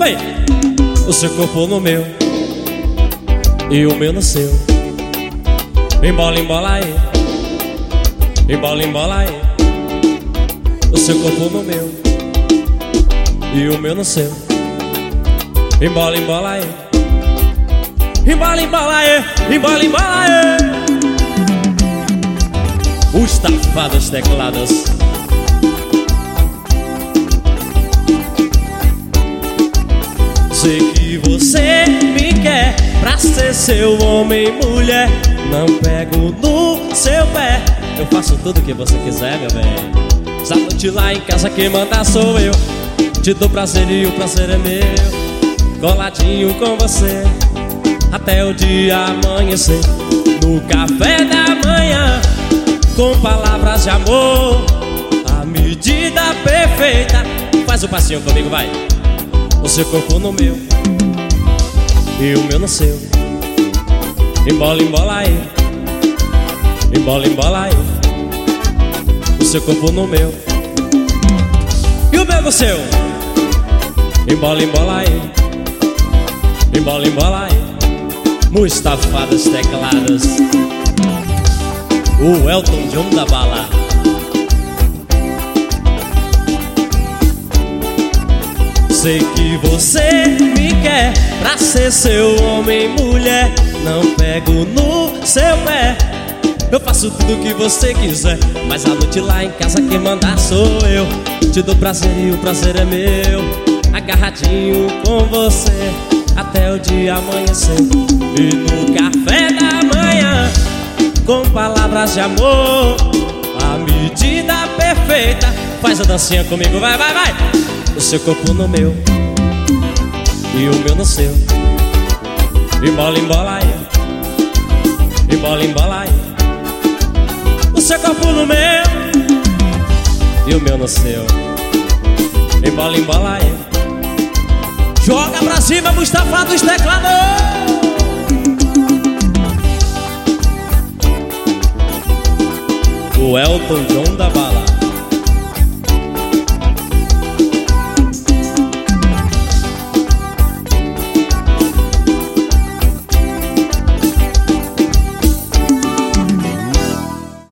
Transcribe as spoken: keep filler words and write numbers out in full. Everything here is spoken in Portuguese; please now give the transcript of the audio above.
Bem, o seu corpo no meu e o meu no seu. Embola, embola aí, embola, embola aí. O seu corpo no meu e o meu no seu. Embola, embola aí, embola, embola aí, embola, embola aí. Os tafados teclados. Sei que você me quer pra ser seu homem e mulher. Não pego no seu pé, eu faço tudo que você quiser, meu bem. Essa noite lá em casa quem manda sou eu. Te dou prazer e o prazer é meu. Coladinho com você até o dia amanhecer. No café da manhã, com palavras de amor, a medida perfeita. Faz o passinho comigo, vai. O seu corpo no meu e o meu no seu. Embola, embola aí, embola, embola aí. O seu corpo no meu e o meu no seu. Embola, embola aí, embola, embola aí. Mustafadas teclados. O Elton John da bala. Sei que você me quer pra ser seu homem e mulher. Não pego no seu pé, eu faço tudo que você quiser. Mas a noite lá em casa quem manda sou eu. Te dou prazer e o prazer é meu. Agarradinho com você até o dia amanhecer. E no café da manhã, com palavras de amor, a medida perfeita. Faz a dancinha comigo, vai, vai, vai. O seu corpo no meu e o meu no seu. Embola, embola aí, embola, embola aí. O seu corpo no meu e o meu no seu. Embola, embola aí. Joga pra cima, Mustafa dos teclados. O Elton John da bala.